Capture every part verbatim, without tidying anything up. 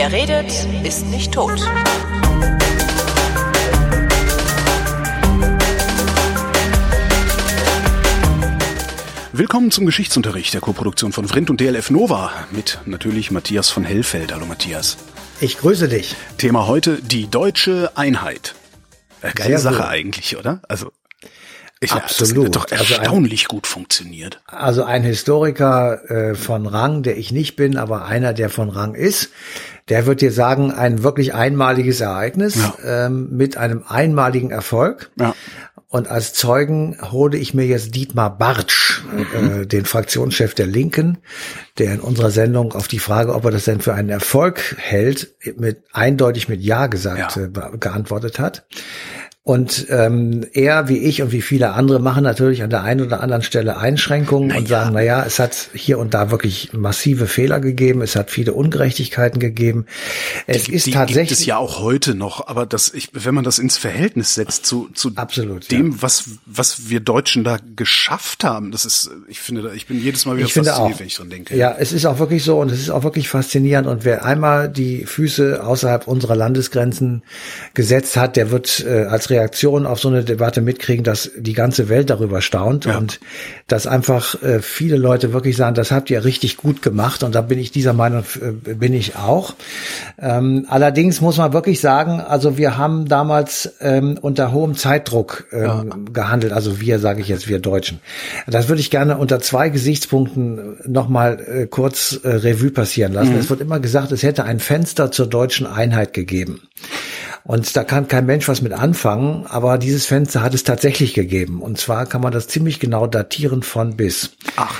Wer redet, ist nicht tot. Willkommen zum Geschichtsunterricht der Koproduktion von Vrindt und D L F Nova mit natürlich Matthias von Hellfeld. Hallo Matthias. Ich grüße dich. Thema heute, die deutsche Einheit. Äh, geile Sehr Sache gut. eigentlich, oder? Also ich, Absolut. Das hat doch erstaunlich also ein, gut funktioniert. Also ein Historiker äh, von Rang, der ich nicht bin, aber einer, der von Rang ist, der wird dir sagen, ein wirklich einmaliges Ereignis ja. ähm, mit einem einmaligen Erfolg. Ja. Und als Zeugen hole ich mir jetzt Dietmar Bartsch, mhm. äh, den Fraktionschef der Linken, der in unserer Sendung auf die Frage, ob er das denn für einen Erfolg hält, mit eindeutig mit Ja gesagt ja. Äh, geantwortet hat. Und ähm, er, wie ich und wie viele andere, machen natürlich an der einen oder anderen Stelle Einschränkungen naja. und sagen, na ja, es hat hier und da wirklich massive Fehler gegeben, es hat viele Ungerechtigkeiten gegeben. Es die, ist die tatsächlich gibt es ja auch heute noch, aber das, ich, wenn man das ins Verhältnis setzt zu zu Absolut, dem, ja. was was wir Deutschen da geschafft haben, das ist, ich finde, ich bin jedes Mal wieder ich fasziniert, wenn ich dran denke. Ja, es ist auch wirklich so und es ist auch wirklich faszinierend. Und wer einmal die Füße außerhalb unserer Landesgrenzen gesetzt hat, der wird äh, als Reaktion auf so eine Debatte mitkriegen, dass die ganze Welt darüber staunt ja. und dass einfach äh, viele Leute wirklich sagen, das habt ihr richtig gut gemacht, und da bin ich dieser Meinung, äh, bin ich auch. Ähm, allerdings muss man wirklich sagen, also wir haben damals ähm, unter hohem Zeitdruck ähm, ja. gehandelt, also wir, sage ich jetzt, wir Deutschen. Das würde ich gerne unter zwei Gesichtspunkten nochmal äh, kurz äh, Revue passieren lassen. Mhm. Es wird immer gesagt, es hätte ein Fenster zur deutschen Einheit gegeben. Und da kann kein Mensch was mit anfangen, aber dieses Fenster hat es tatsächlich gegeben. Und zwar kann man das ziemlich genau datieren von bis. Ach.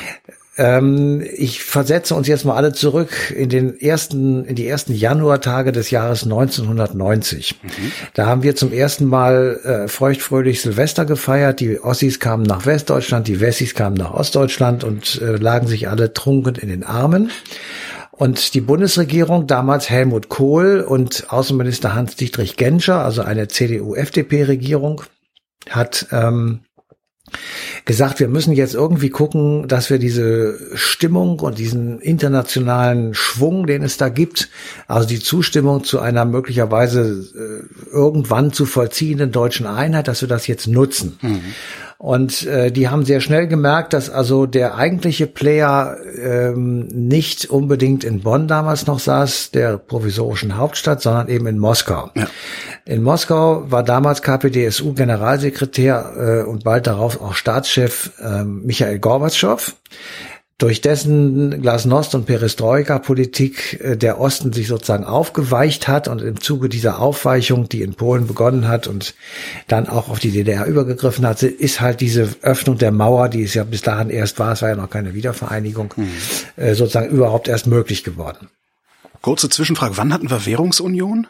Ähm, ich versetze uns jetzt mal alle zurück in den ersten, in die ersten Januartage des Jahres neunzehnhundertneunzig. Mhm. Da haben wir zum ersten Mal äh, feuchtfröhlich Silvester gefeiert. Die Ossis kamen nach Westdeutschland, die Wessis kamen nach Ostdeutschland und äh, lagen sich alle trunken in den Armen. Und die Bundesregierung, damals Helmut Kohl und Außenminister Hans-Dietrich Genscher, also eine C D U F D P-Regierung, hat ähm, gesagt, wir müssen jetzt irgendwie gucken, dass wir diese Stimmung und diesen internationalen Schwung, den es da gibt, also die Zustimmung zu einer möglicherweise äh, irgendwann zu vollziehenden deutschen Einheit, dass wir das jetzt nutzen. Mhm. Und äh, die haben sehr schnell gemerkt, dass also der eigentliche Player ähm, nicht unbedingt in Bonn damals noch saß, der provisorischen Hauptstadt, sondern eben in Moskau. Ja. In Moskau war damals K P D S U-Generalsekretär äh, und bald darauf auch Staatschef äh, Michail Gorbatschow, durch dessen Glasnost- und Perestroika-Politik äh, der Osten sich sozusagen aufgeweicht hat, und im Zuge dieser Aufweichung, die in Polen begonnen hat und dann auch auf die D D R übergegriffen hat, ist halt diese Öffnung der Mauer, die es ja bis dahin erst war, es war ja noch keine Wiedervereinigung, mhm. äh, sozusagen überhaupt erst möglich geworden. Kurze Zwischenfrage, wann hatten wir Währungsunion?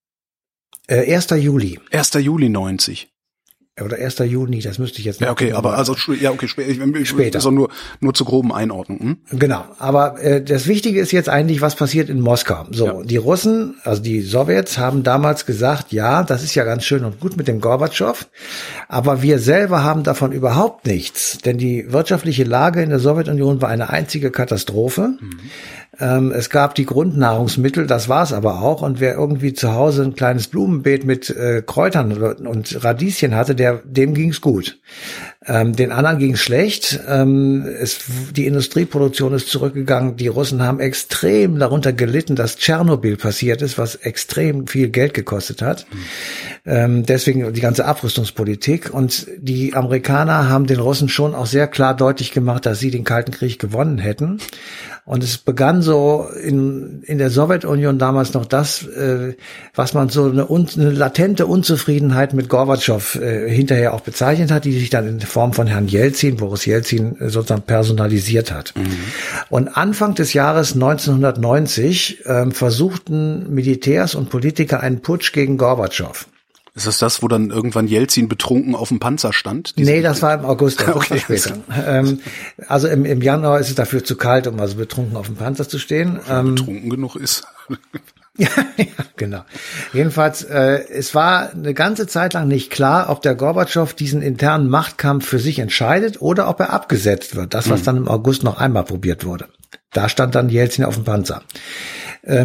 Äh, erster Juli. erster Juli neunzig. Oder erster Juni, das müsste ich jetzt noch. Ja, okay, aber also ja, okay, später. später. Also nur nur zur groben Einordnung. Hm? Genau, aber äh, das Wichtige ist jetzt eigentlich, was passiert in Moskau. So, ja. Die Russen, also die Sowjets, haben damals gesagt, ja, das ist ja ganz schön und gut mit dem Gorbatschow, aber wir selber haben davon überhaupt nichts, denn die wirtschaftliche Lage in der Sowjetunion war eine einzige Katastrophe. Mhm. Ähm, es gab die Grundnahrungsmittel, das war's aber auch, und wer irgendwie zu Hause ein kleines Blumenbeet mit äh, Kräutern und Radieschen hatte, der dem ging's gut. Ähm, den anderen ging's schlecht. Ähm, es, die Industrieproduktion ist zurückgegangen. Die Russen haben extrem darunter gelitten, dass Tschernobyl passiert ist, was extrem viel Geld gekostet hat. Mhm. Ähm, deswegen die ganze Abrüstungspolitik. Und die Amerikaner haben den Russen schon auch sehr klar deutlich gemacht, dass sie den Kalten Krieg gewonnen hätten. Und es begann so in in der Sowjetunion damals noch das, äh, was man so eine, un, eine latente Unzufriedenheit mit Gorbatschow äh, hinterher auch bezeichnet hat, die sich dann in Form von Herrn Jelzin, Boris Jelzin, äh, sozusagen personalisiert hat. Mhm. Und Anfang des Jahres neunzehnhundertneunzig äh, versuchten Militärs und Politiker einen Putsch gegen Gorbatschow. Ist das das, wo dann irgendwann Jelzin betrunken auf dem Panzer stand? Nee, das war im August, das okay. war später. ähm, also im, im Januar ist es dafür zu kalt, um also betrunken auf dem Panzer zu stehen. Wenn ähm, betrunken genug ist. ja, ja, genau. Jedenfalls, äh, es war eine ganze Zeit lang nicht klar, ob der Gorbatschow diesen internen Machtkampf für sich entscheidet oder ob er abgesetzt wird. Das, was mhm. dann im August noch einmal probiert wurde. Da stand dann Jelzin auf dem Panzer. Ähm,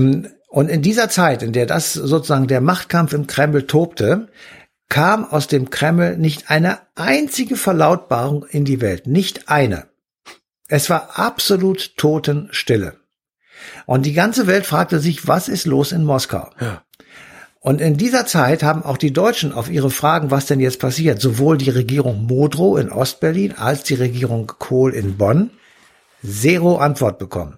Und in dieser Zeit, in der das sozusagen der Machtkampf im Kreml tobte, kam aus dem Kreml nicht eine einzige Verlautbarung in die Welt. Nicht eine. Es war absolut Totenstille. Und die ganze Welt fragte sich, was ist los in Moskau? Ja. Und in dieser Zeit haben auch die Deutschen auf ihre Fragen, was denn jetzt passiert, sowohl die Regierung Modrow in Ostberlin als die Regierung Kohl in Bonn, zero Antwort bekommen.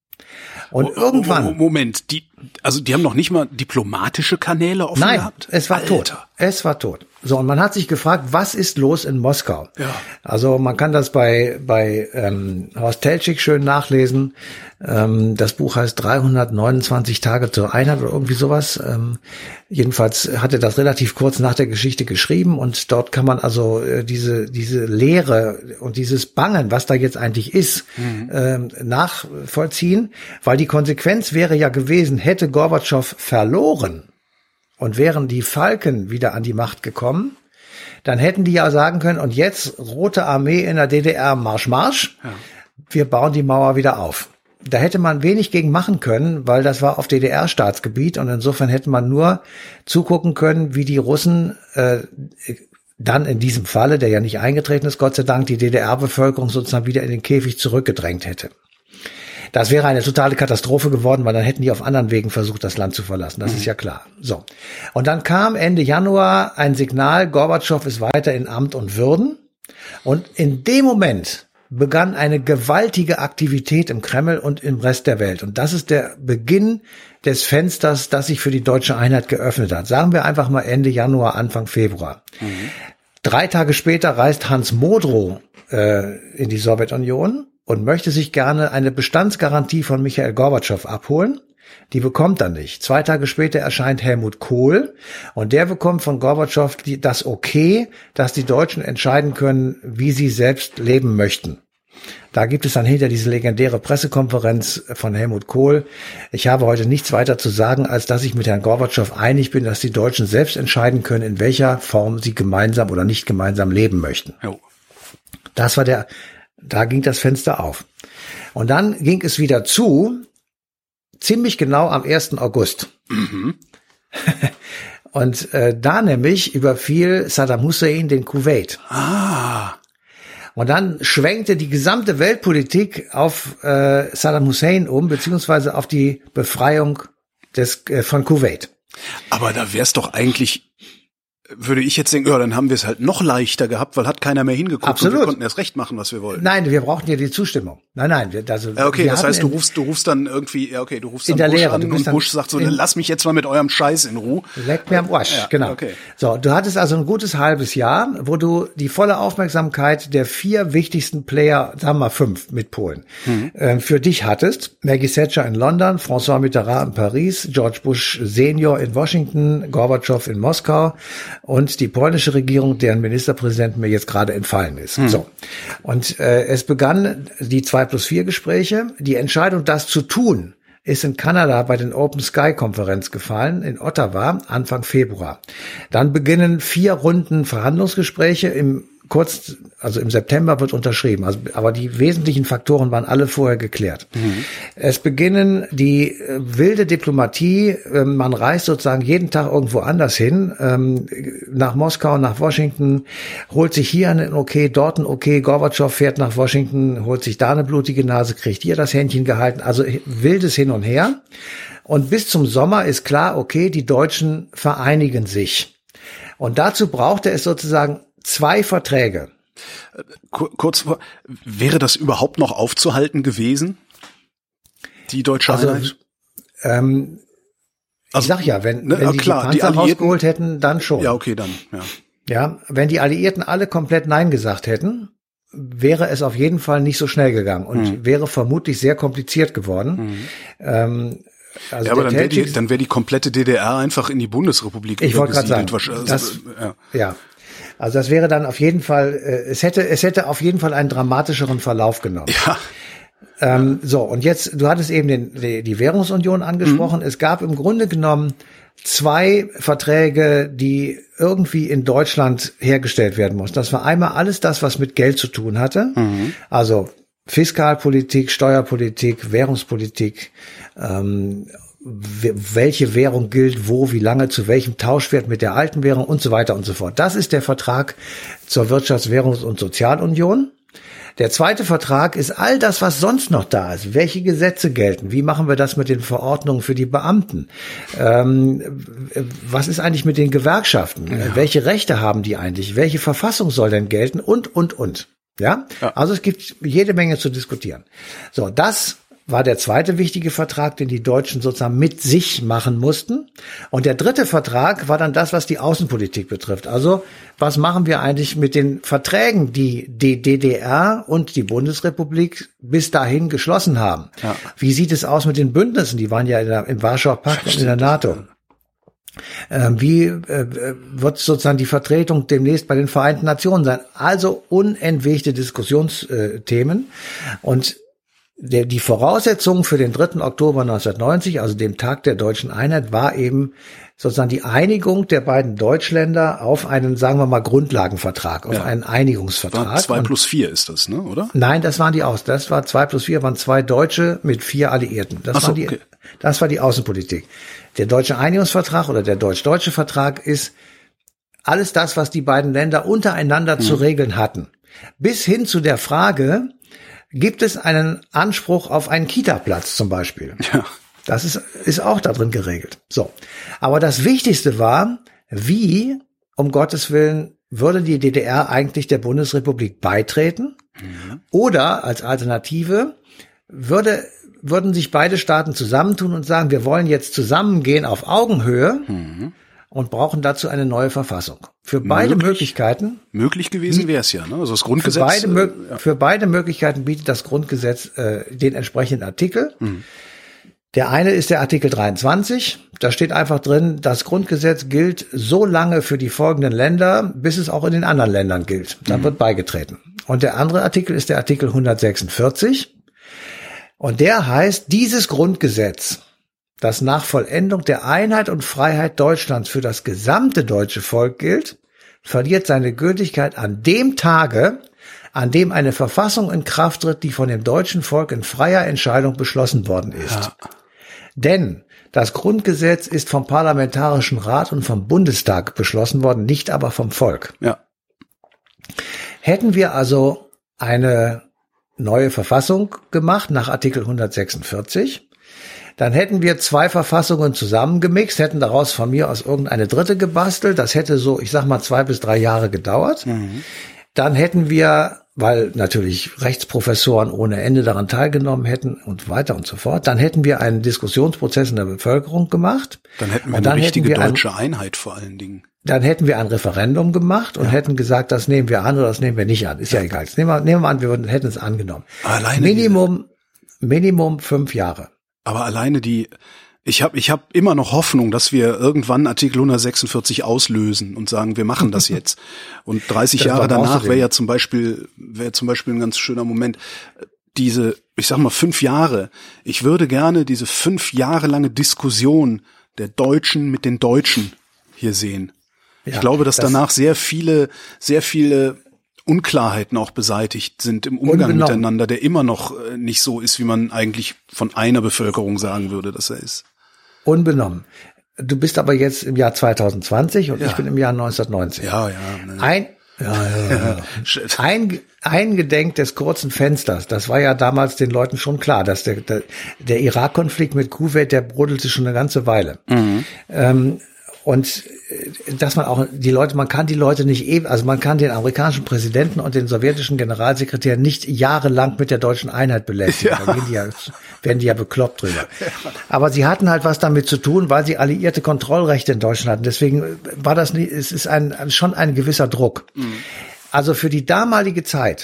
Und oh, irgendwann... Oh, Moment, die, also die haben noch nicht mal diplomatische Kanäle offen Nein, gehabt? es war Alter. tot. Es war tot. So, und man hat sich gefragt, was ist los in Moskau? Ja. Also man kann das bei bei ähm, Horst Teltschik schön nachlesen. Ähm, das Buch heißt dreihundertneunundzwanzig Tage zur Einheit oder irgendwie sowas. Ähm, jedenfalls hat er das relativ kurz nach der Geschichte geschrieben und dort kann man also äh, diese diese Leere und dieses Bangen, was da jetzt eigentlich ist, mhm. ähm, nachvollziehen, weil die Konsequenz wäre ja gewesen, hätte Gorbatschow verloren und wären die Falken wieder an die Macht gekommen, dann hätten die ja sagen können, und jetzt Rote Armee in der D D R, Marsch, Marsch, ja. Wir bauen die Mauer wieder auf. Da hätte man wenig gegen machen können, weil das war auf D D R-Staatsgebiet und insofern hätte man nur zugucken können, wie die Russen äh, dann in diesem Falle, der ja nicht eingetreten ist, Gott sei Dank, die D D R-Bevölkerung sozusagen wieder in den Käfig zurückgedrängt hätte. Das wäre eine totale Katastrophe geworden, weil dann hätten die auf anderen Wegen versucht, das Land zu verlassen. Das mhm. ist ja klar. So. Und dann kam Ende Januar ein Signal, Gorbatschow ist weiter in Amt und Würden. Und in dem Moment begann eine gewaltige Aktivität im Kreml und im Rest der Welt. Und das ist der Beginn des Fensters, das sich für die deutsche Einheit geöffnet hat. Sagen wir einfach mal Ende Januar, Anfang Februar. Mhm. Drei Tage später reist Hans Modrow äh, in die Sowjetunion und möchte sich gerne eine Bestandsgarantie von Michail Gorbatschow abholen. Die bekommt er nicht. Zwei Tage später erscheint Helmut Kohl und der bekommt von Gorbatschow die, das Okay, dass die Deutschen entscheiden können, wie sie selbst leben möchten. Da gibt es dann hinter diese legendäre Pressekonferenz von Helmut Kohl. Ich habe heute nichts weiter zu sagen, als dass ich mit Herrn Gorbatschow einig bin, dass die Deutschen selbst entscheiden können, in welcher Form sie gemeinsam oder nicht gemeinsam leben möchten. Oh. Das war der Da ging das Fenster auf. Und dann ging es wieder zu, ziemlich genau am ersten August. Mhm. Und äh, da nämlich überfiel Saddam Hussein den Kuwait. Ah. Und dann schwenkte die gesamte Weltpolitik auf äh, Saddam Hussein um, beziehungsweise auf die Befreiung des äh, von Kuwait. Aber da wär's doch eigentlich... Würde ich jetzt denken, ja, dann haben wir es halt noch leichter gehabt, weil hat keiner mehr hingeguckt. Absolut. Und wir konnten erst recht machen, was wir wollten. Nein, wir brauchten ja die Zustimmung. Nein, nein. Wir, also, ja, okay, wir das heißt, du rufst, du rufst dann irgendwie, ja, okay, du rufst dann Bush an und Bush sagt so, lass mich jetzt mal mit eurem Scheiß in Ruhe. Leck mir am Arsch, ja, genau. Okay. So, du hattest also ein gutes halbes Jahr, wo du die volle Aufmerksamkeit der vier wichtigsten Player, sagen wir mal fünf mit Polen, mhm. äh, für dich hattest. Maggie Thatcher in London, François Mitterrand in Paris, George Bush Senior in Washington, Gorbatschow in Moskau und die polnische Regierung, deren Ministerpräsident mir jetzt gerade entfallen ist. Hm. So. Und äh, es begann die zwei plus vier Gespräche. Die Entscheidung, das zu tun, ist in Kanada bei den Open Sky Konferenz gefallen, in Ottawa, Anfang Februar. Dann beginnen vier Runden Verhandlungsgespräche im kurz, also im September wird unterschrieben. Also, aber die wesentlichen Faktoren waren alle vorher geklärt. Mhm. Es beginnen die äh, wilde Diplomatie. Äh, man reist sozusagen jeden Tag irgendwo anders hin, ähm, nach Moskau, nach Washington, holt sich hier ein Okay, dort ein Okay. Gorbatschow fährt nach Washington, holt sich da eine blutige Nase, kriegt hier das Händchen gehalten. Also wildes Hin und Her. Und bis zum Sommer ist klar, okay, die Deutschen vereinigen sich. Und dazu brauchte es sozusagen zwei Verträge. Kurz vor, wäre das überhaupt noch aufzuhalten gewesen? Die deutsche also, Einheit? Ähm, also, ich sag ja, wenn, ne, wenn die klar, die Panzer die rausgeholt hätten, dann schon. Ja, okay, dann, ja. Ja, wenn die Alliierten alle komplett Nein gesagt hätten, wäre es auf jeden Fall nicht so schnell gegangen und mhm. wäre vermutlich sehr kompliziert geworden. Mhm. Ähm, Also ja, aber dann wäre die, dann wäre die komplette D D R einfach in die Bundesrepublik ich wollte gerade sagen, also, das, ja. ja, also das wäre dann auf jeden Fall, äh, es hätte, es hätte auf jeden Fall einen dramatischeren Verlauf genommen. Ja. Ähm, so, und jetzt, du hattest eben den, die, die Währungsunion angesprochen. Mhm. Es gab im Grunde genommen zwei Verträge, die irgendwie in Deutschland hergestellt werden mussten. Das war einmal alles das, was mit Geld zu tun hatte. Mhm. Also Fiskalpolitik, Steuerpolitik, Währungspolitik, ähm, welche Währung gilt wo, wie lange, zu welchem Tauschwert mit der alten Währung und so weiter und so fort. Das ist der Vertrag zur Wirtschafts-, Währungs- und Sozialunion. Der zweite Vertrag ist all das, was sonst noch da ist. Welche Gesetze gelten? Wie machen wir das mit den Verordnungen für die Beamten? Ähm, was ist eigentlich mit den Gewerkschaften? Ja. Welche Rechte haben die eigentlich? Welche Verfassung soll denn gelten? Und, und, und. Ja? ja? Also es gibt jede Menge zu diskutieren. So, das war der zweite wichtige Vertrag, den die Deutschen sozusagen mit sich machen mussten. Und der dritte Vertrag war dann das, was die Außenpolitik betrifft. Also, was machen wir eigentlich mit den Verträgen, die die D D R und die Bundesrepublik bis dahin geschlossen haben? Ja. Wie sieht es aus mit den Bündnissen? Die waren ja in der, im Warschauer Pakt und in der NATO. Ähm, wie äh, wird sozusagen die Vertretung demnächst bei den Vereinten Nationen sein? Also unentwegte Diskussionsthemen. Und Der, die Voraussetzung für den dritten Oktober neunzehnhundertneunzig, also dem Tag der deutschen Einheit, war eben sozusagen die Einigung der beiden Deutschländer auf einen, sagen wir mal, Grundlagenvertrag, auf ja. einen Einigungsvertrag. War zwei plus vier ist das, ne, oder? Nein, das waren die Aus. Das war zwei plus vier, waren zwei Deutsche mit vier Alliierten. Das Ach so, war die, okay. das war die Außenpolitik. Der deutsche Einigungsvertrag oder der deutsch-deutsche Vertrag ist alles das, was die beiden Länder untereinander hm. zu regeln hatten. Bis hin zu der Frage, gibt es einen Anspruch auf einen Kita-Platz zum Beispiel? Ja. Das ist, ist auch da drin geregelt. So. Aber das Wichtigste war, wie, um Gottes Willen, würde die D D R eigentlich der Bundesrepublik beitreten? Mhm. Oder als Alternative würde, würden sich beide Staaten zusammentun und sagen, wir wollen jetzt zusammengehen auf Augenhöhe. Mhm. Und brauchen dazu eine neue Verfassung. Für beide möglich, Möglichkeiten. Möglich gewesen wäre es ja, ne? Also das Grundgesetz. Für beide, äh, ja. für beide Möglichkeiten bietet das Grundgesetz äh, den entsprechenden Artikel. Mhm. Der eine ist der Artikel dreiundzwanzig. Da steht einfach drin, das Grundgesetz gilt so lange für die folgenden Länder, bis es auch in den anderen Ländern gilt. Dann mhm. wird beigetreten. Und der andere Artikel ist der Artikel hundertsechsundvierzig. Und der heißt, dieses Grundgesetz, das nach Vollendung der Einheit und Freiheit Deutschlands für das gesamte deutsche Volk gilt, verliert seine Gültigkeit an dem Tage, an dem eine Verfassung in Kraft tritt, die von dem deutschen Volk in freier Entscheidung beschlossen worden ist. Ja. Denn das Grundgesetz ist vom Parlamentarischen Rat und vom Bundestag beschlossen worden, nicht aber vom Volk. Ja. Hätten wir also eine neue Verfassung gemacht nach Artikel hundertsechsundvierzig, dann hätten wir zwei Verfassungen zusammengemixt, hätten daraus von mir aus irgendeine dritte gebastelt. Das hätte so, ich sag mal, zwei bis drei Jahre gedauert. Mhm. Dann hätten wir, weil natürlich Rechtsprofessoren ohne Ende daran teilgenommen hätten und weiter und so fort, dann hätten wir einen Diskussionsprozess in der Bevölkerung gemacht. Dann hätten wir eine richtige deutsche Einheit vor allen Dingen. Dann hätten wir ein Referendum gemacht und ja. hätten gesagt, das nehmen wir an oder das nehmen wir nicht an. Ist ja, ja egal. Jetzt nehmen wir, nehmen wir an, wir würden, hätten es angenommen. Alleine Minimum, Minimum fünf Jahre. Aber alleine die, ich habe ich hab immer noch Hoffnung, dass wir irgendwann Artikel hundertsechsundvierzig auslösen und sagen, wir machen das jetzt. Und dreißig Jahre danach wäre ja zum Beispiel, wäre zum Beispiel ein ganz schöner Moment. Diese, ich sag mal, fünf Jahre. Ich würde gerne diese fünf Jahre lange Diskussion der Deutschen mit den Deutschen hier sehen. Ja, ich glaube, dass das danach sehr viele, sehr viele Unklarheiten auch beseitigt sind im Umgang miteinander, der immer noch nicht so ist, wie man eigentlich von einer Bevölkerung sagen würde, dass er ist. Unbenommen. Du bist aber jetzt im Jahr zwanzig zwanzig und ja. ich bin im Jahr neunzehnhundertneunzig. Ja, ja. Ne. Ein, ja, ja, ja. ein, eingedenk des kurzen Fensters, das war ja damals den Leuten schon klar, dass der, der, der Irak-Konflikt mit Kuwait, der brodelte schon eine ganze Weile. Mhm. Ähm, Und dass man auch die Leute, man kann die Leute nicht eben, also man kann den amerikanischen Präsidenten und den sowjetischen Generalsekretär nicht jahrelang mit der deutschen Einheit belästigen. Ja. Da gehen die ja, werden die ja bekloppt drüber. Ja. Aber sie hatten halt was damit zu tun, weil sie alliierte Kontrollrechte in Deutschland hatten. Deswegen war das nicht, es ist ein, schon ein gewisser Druck. Mhm. Also für die damalige Zeit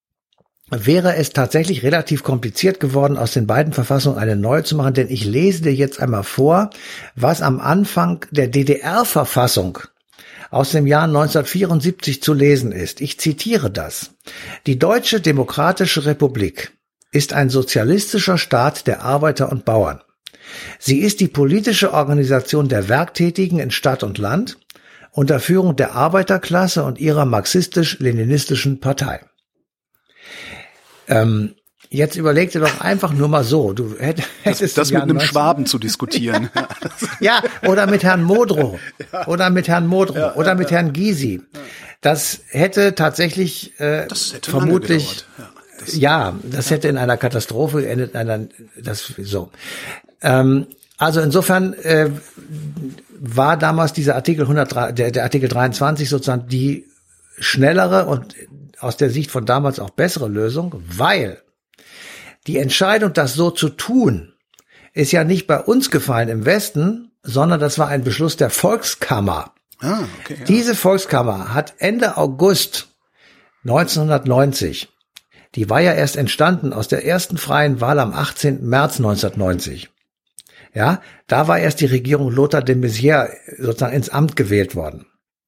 wäre es tatsächlich relativ kompliziert geworden, aus den beiden Verfassungen eine neue zu machen, denn ich lese dir jetzt einmal vor, was am Anfang der D D R-Verfassung aus dem Jahr neunzehnhundertvierundsiebzig zu lesen ist. Ich zitiere das. Die Deutsche Demokratische Republik ist ein sozialistischer Staat der Arbeiter und Bauern. Sie ist die politische Organisation der Werktätigen in Stadt und Land unter Führung der Arbeiterklasse und ihrer marxistisch-leninistischen Partei. Ähm, Jetzt überleg dir doch einfach nur mal so, du hättest das, das mit einem neunzehn Schwaben zu diskutieren. Ja, oder mit Herrn Modrow, ja. oder mit Herrn Modrow, ja, oder mit Herrn Gysi. Das hätte tatsächlich äh, das hätte vermutlich, ja das, ja, das ja. hätte in einer Katastrophe geendet, in einer, das so. Ähm, also insofern äh, war damals dieser Artikel hundertdrei, der, der Artikel dreiundzwanzig sozusagen die schnellere und aus der Sicht von damals auch bessere Lösung, weil die Entscheidung, das so zu tun, ist ja nicht bei uns gefallen im Westen, sondern das war ein Beschluss der Volkskammer. Ah, okay, ja. Diese Volkskammer hat Ende August neunzehnhundertneunzig, die war ja erst entstanden aus der ersten freien Wahl am achtzehnten März neunzehnhundertneunzig. Ja, da war erst die Regierung Lothar de Maizière sozusagen ins Amt gewählt worden.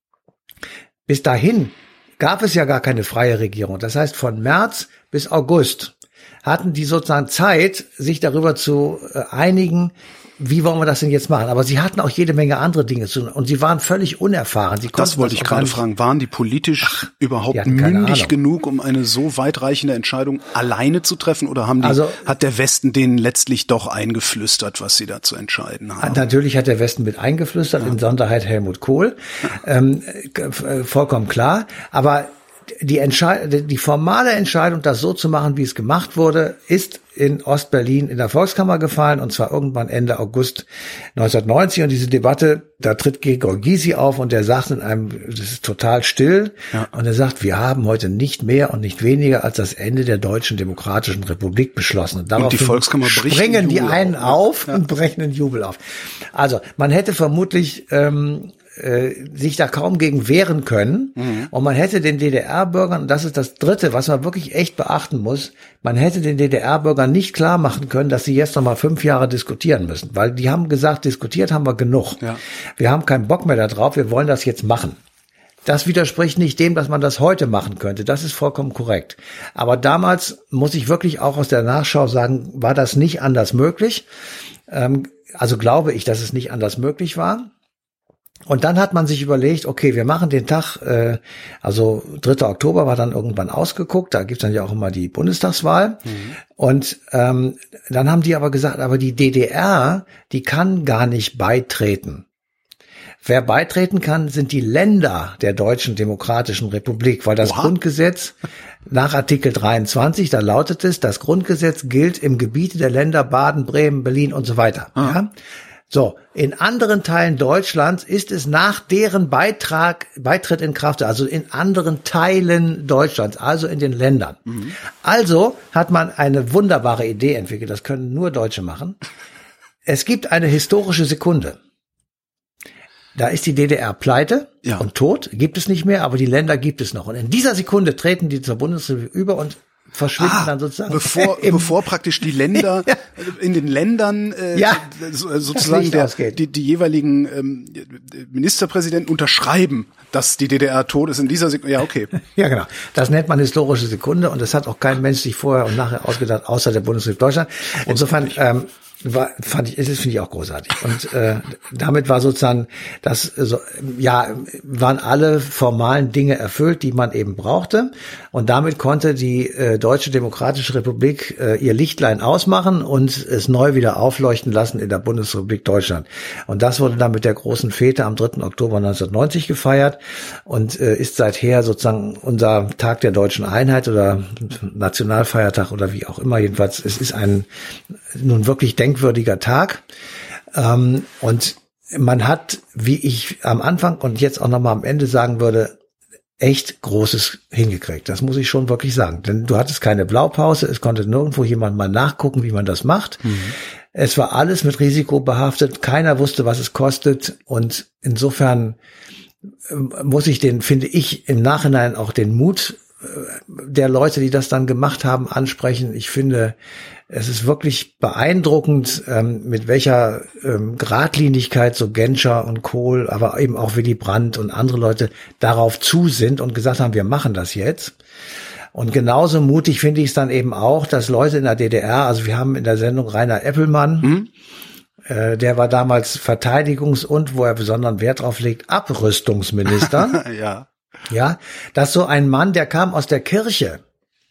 Bis dahin gab es ja gar keine freie Regierung. Das heißt, von März bis August hatten die sozusagen Zeit, sich darüber zu einigen, wie wollen wir das denn jetzt machen? Aber sie hatten auch jede Menge andere Dinge zu tun und sie waren völlig unerfahren. Sie das wollte ich gerade fragen. Waren die politisch Ach, überhaupt die mündig genug, um eine so weitreichende Entscheidung alleine zu treffen? Oder haben die, also, hat der Westen denen letztlich doch eingeflüstert, was sie da zu entscheiden haben? Natürlich hat der Westen mit eingeflüstert, ja. in Sonderheit Helmut Kohl. Ja. Ähm, vollkommen klar. Aber die Entscheidung, die formale Entscheidung, das so zu machen, wie es gemacht wurde, ist in Ostberlin in der Volkskammer gefallen, und zwar irgendwann Ende August neunzehnhundertneunzig. Und diese Debatte, da tritt Gregor Gysi auf und der sagt in einem, das ist total still, ja. und er sagt, wir haben heute nicht mehr und nicht weniger als das Ende der Deutschen Demokratischen Republik beschlossen. Und darauf und die Volkskammer springen die einen auf, auf ja. und brechen den Jubel auf. Also man hätte vermutlich ähm, sich da kaum gegen wehren können. Mhm. Und man hätte den D D R-Bürgern, und das ist das Dritte, was man wirklich echt beachten muss, man hätte den D D R-Bürgern nicht klar machen können, dass sie jetzt noch mal fünf Jahre diskutieren müssen. Weil die haben gesagt, diskutiert haben wir genug. Ja. Wir haben keinen Bock mehr da drauf, wir wollen das jetzt machen. Das widerspricht nicht dem, dass man das heute machen könnte. Das ist vollkommen korrekt. Aber damals, muss ich wirklich auch aus der Nachschau sagen, war das nicht anders möglich. Ähm, also glaube ich, dass es nicht anders möglich war. Und dann hat man sich überlegt, okay, wir machen den Tag, äh, also dritter Oktober war dann irgendwann ausgeguckt, da gibt's dann ja auch immer die Bundestagswahl. Mhm. Und ähm, dann haben die aber gesagt, aber die D D R, die kann gar nicht beitreten. Wer beitreten kann, sind die Länder der Deutschen Demokratischen Republik, weil das Oha. Grundgesetz nach Artikel dreiundzwanzig, da lautet es, das Grundgesetz gilt im Gebiete der Länder Baden, Bremen, Berlin und so weiter. Ah. Ja? So, in anderen Teilen Deutschlands ist es nach deren Beitrag, Beitritt in Kraft, also in anderen Teilen Deutschlands, also in den Ländern. Mhm. Also hat man eine wunderbare Idee entwickelt, das können nur Deutsche machen. Es gibt eine historische Sekunde. Da ist die D D R pleite ja. und tot, gibt es nicht mehr, aber die Länder gibt es noch. Und in dieser Sekunde treten die zur Bundesrepublik über und verschwinden ah, dann sozusagen. Bevor, bevor praktisch die Länder, ja. in den Ländern äh, ja, sozusagen der, die, die jeweiligen ähm, Ministerpräsidenten unterschreiben, dass die D D R tot ist in dieser Sekunde. Ja, okay. Ja, genau. Das nennt man historische Sekunde und das hat auch kein Mensch sich vorher und nachher ausgedacht, außer der Bundesrepublik Deutschland. Insofern ähm, war, fand ich, das finde ich auch großartig. Und äh, damit war sozusagen das, so, ja, waren alle formalen Dinge erfüllt, die man eben brauchte. Und damit konnte die äh, Deutsche Demokratische Republik äh, ihr Lichtlein ausmachen und es neu wieder aufleuchten lassen in der Bundesrepublik Deutschland. Und das wurde dann mit der großen Fete am dritten Oktober neunzehnhundertneunzig gefeiert und äh, ist seither sozusagen unser Tag der deutschen Einheit oder Nationalfeiertag oder wie auch immer. Jedenfalls, es ist ein nun wirklich denkwürdiger Tag. Ähm, und man hat, wie ich am Anfang und jetzt auch nochmal am Ende sagen würde, echt Großes hingekriegt. Das muss ich schon wirklich sagen. Denn du hattest keine Blaupause, es konnte nirgendwo jemand mal nachgucken, wie man das macht. Mhm. Es war alles mit Risiko behaftet, keiner wusste, was es kostet. Und insofern muss ich den, finde ich, im Nachhinein auch den Mut der Leute, die das dann gemacht haben, ansprechen. Ich finde, es ist wirklich beeindruckend, ähm, mit welcher ähm, Gradlinigkeit so Genscher und Kohl, aber eben auch Willy Brandt und andere Leute darauf zu sind und gesagt haben, wir machen das jetzt. Und genauso mutig finde ich es dann eben auch, dass Leute in der D D R, also wir haben in der Sendung Rainer Eppelmann, mhm. äh, der war damals Verteidigungs- und, wo er besonderen Wert drauf legt, Abrüstungsminister. Ja. Ja, dass so ein Mann, der kam aus der Kirche,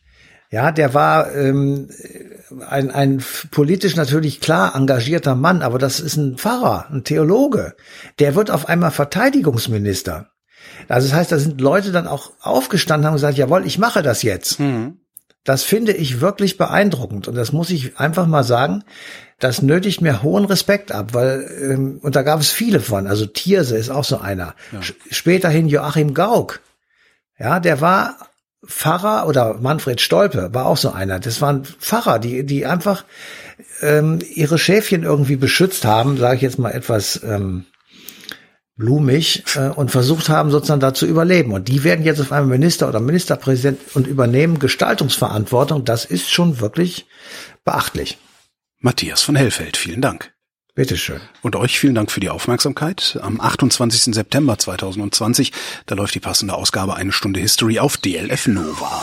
Ja, der war ähm, ein, ein politisch natürlich klar engagierter Mann, aber das ist ein Pfarrer, ein Theologe. Der wird auf einmal Verteidigungsminister. Also das heißt, da sind Leute dann auch aufgestanden und haben gesagt, jawohl, ich mache das jetzt. Mhm. Das finde ich wirklich beeindruckend und das muss ich einfach mal sagen, das nötigt mir hohen Respekt ab, weil, ähm, und da gab es viele von, also Thierse ist auch so einer. Ja. Späterhin Joachim Gauck, ja, der war Pfarrer, oder Manfred Stolpe war auch so einer. Das waren Pfarrer, die die einfach ähm, ihre Schäfchen irgendwie beschützt haben, sage ich jetzt mal etwas ähm, blumig, äh, und versucht haben, sozusagen da zu überleben. Und die werden jetzt auf einmal Minister oder Ministerpräsident und übernehmen Gestaltungsverantwortung. Das ist schon wirklich beachtlich. Matthias von Hellfeld, vielen Dank. Bitteschön. Und euch vielen Dank für die Aufmerksamkeit. Am achtundzwanzigsten September zweitausendzwanzig, da läuft die passende Ausgabe Eine Stunde History auf D L F Nova.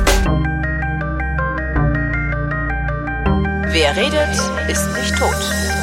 Wer redet, ist nicht tot.